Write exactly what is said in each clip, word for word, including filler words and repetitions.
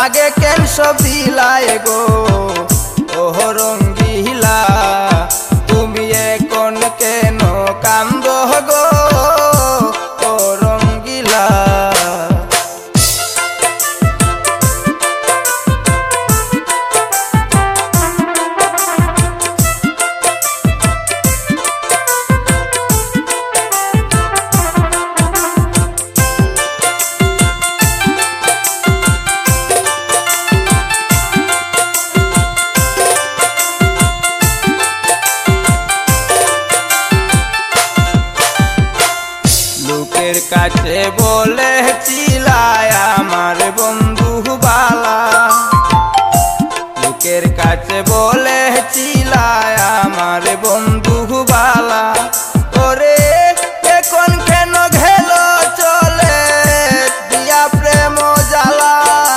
आगे केन सब दिलाए गो ओह रंगीला तुमी एकोन केन कांदो गो ओ रंगीला। लोकेर काছে बोले चिल्लाय आमार बंधु बाला लोकेर काছে बोले चिल्लाय आमार बंधु बाला ओरे एकोन केन गेलो चले दिया प्रेम जाला।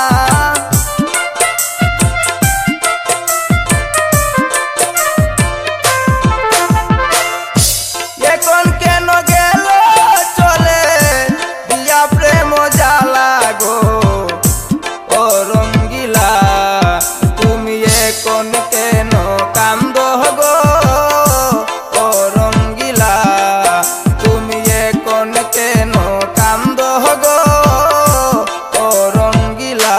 एकोन केन गेलो प्रेम जाला गो ओ रंगीला तुमी एकोन केन कांदो गो ओ रंगीला तुमी एकोन केन कांदो गो ओ रंगीला।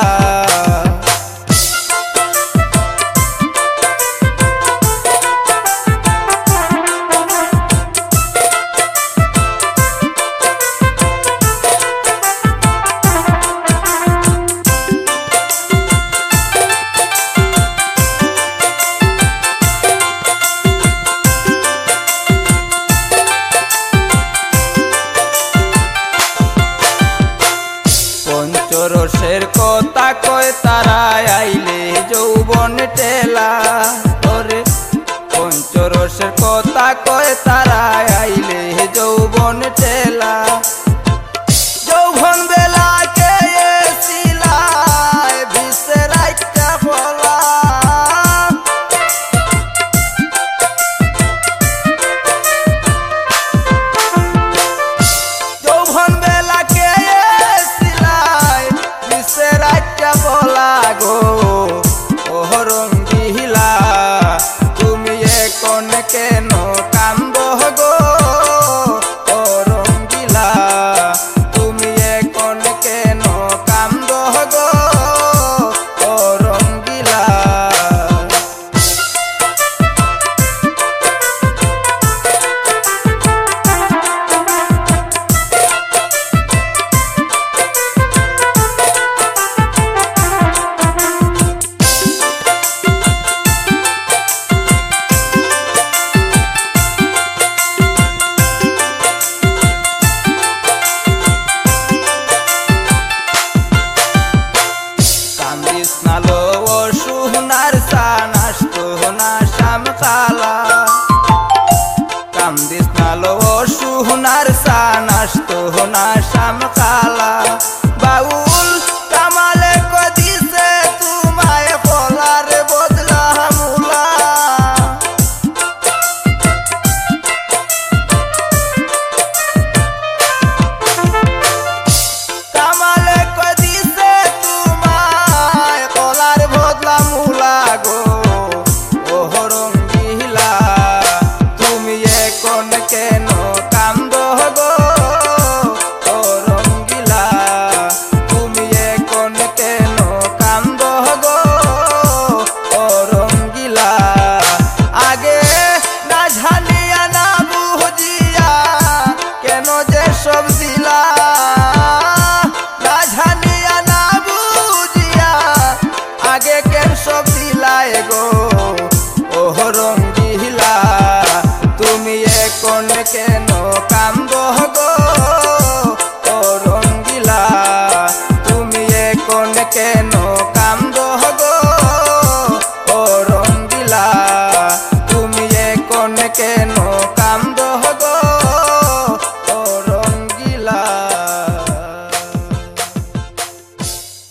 पंचरसेर कथा कय तारा आइले যৌবন टेला ओरे पंचरसेर कथा कय तारा आइले যৌবন टेला।